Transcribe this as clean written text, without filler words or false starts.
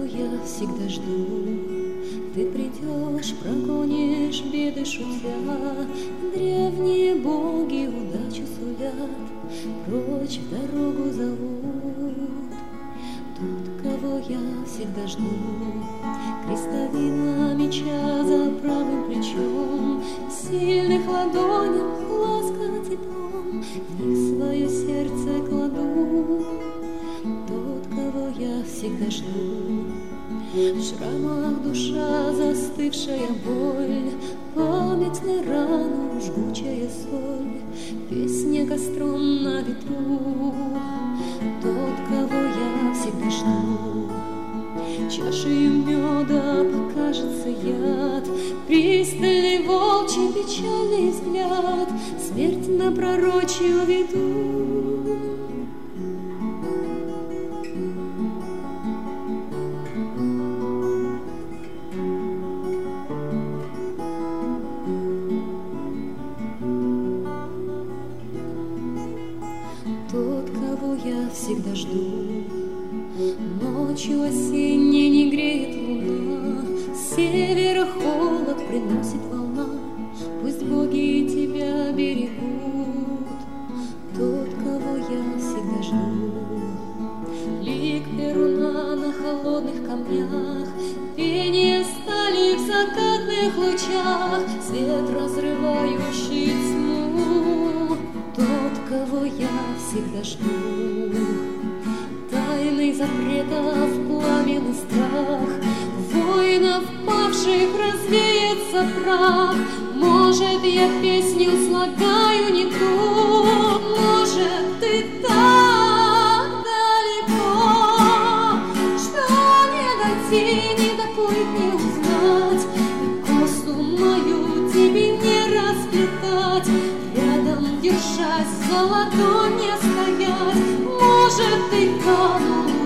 я всегда жду. Ты придешь, прогонишь беды шутя, древние боги удачу сулят, прочь в дорогу зовут. Тот, кого я всегда жду, крестовина меча за правым плечом, в сильных ладонях ласка теплом, в них свое сердце кладу. Тот, кого я всегда жду, в шрамах душа застывшая боль, память на рану жгучая соль, песня костром на ветру. Тот, кого я всегда жду, чашей меда покажется яд, пристальный волчий печальный взгляд, смерть на пророчью веду. Тот, кого я всегда жду, ночью осенней не греет луна, с севера холод приносит волна, пусть боги тебя берегут. Тот, кого я всегда жду, лик перуна на холодных камнях, пение стали в закатных лучах, свет, разрывающий тьму. Тот, кого я всегда жду, тайный запретов пламенный страх, воинов павших развеется прах. Может, я песню слагаю не ту, может, ты так далеко, что не дойти, не доплыть, не узнать, и косу мою тебе не расплетать, рядом держась, за ладонь не стоять. Может, ты канул